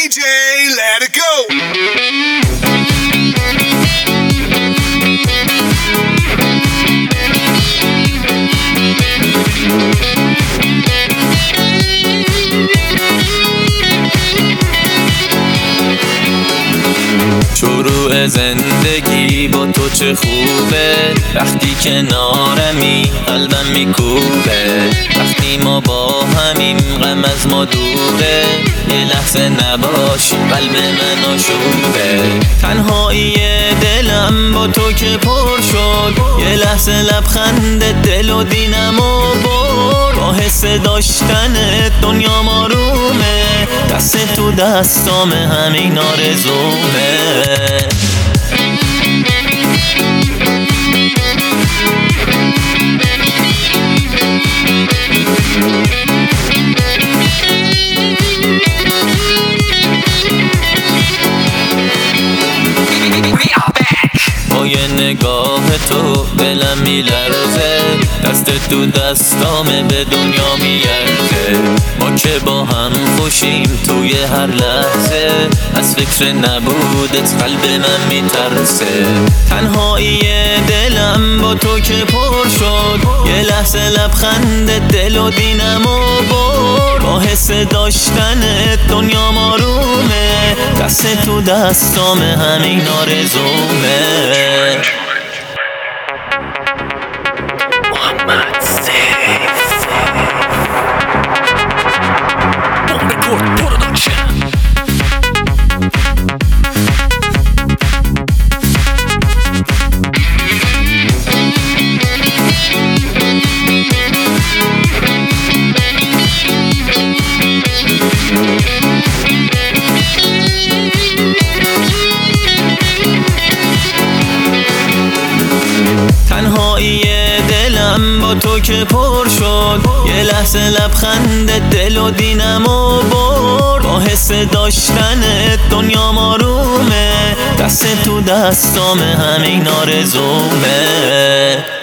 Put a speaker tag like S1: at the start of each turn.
S1: DJ, let it go.
S2: شروع زندگی با تو چه خوبه، وقتی کنارمی قلبم میکوبه، وقتی ما با همیم غم از ما دوره، یه لحظه نباشی قلب من آشوبه. تنهایی دلم با تو که پر شد، یه لحظه لبخند دل و دینمو برد، با حس داشتنت دنیام آرومه، دست تو دستام همین آرزومه. با یه نگاه تو دلم میلرزه، دست تو دستامه به دنیا میارزه، ما که با هم خوشیم توی هر لحظه، از فکر نبودت قلب من میترسه. تنهایی دلم با تو که پر شد، یه لحظه لبخند دل و دینمو برد، با حس داشتنت دنیام آرومه، دست تو دستام همین آرزومه. محمد سیف بوم رکورد پروداکشن. تنهایی دلم با تو که پر شد، یه لحظه لبخند دل و دینمو برد، با حس داشتنت دنیام آرومه، دست تو دستام همین آرزومه.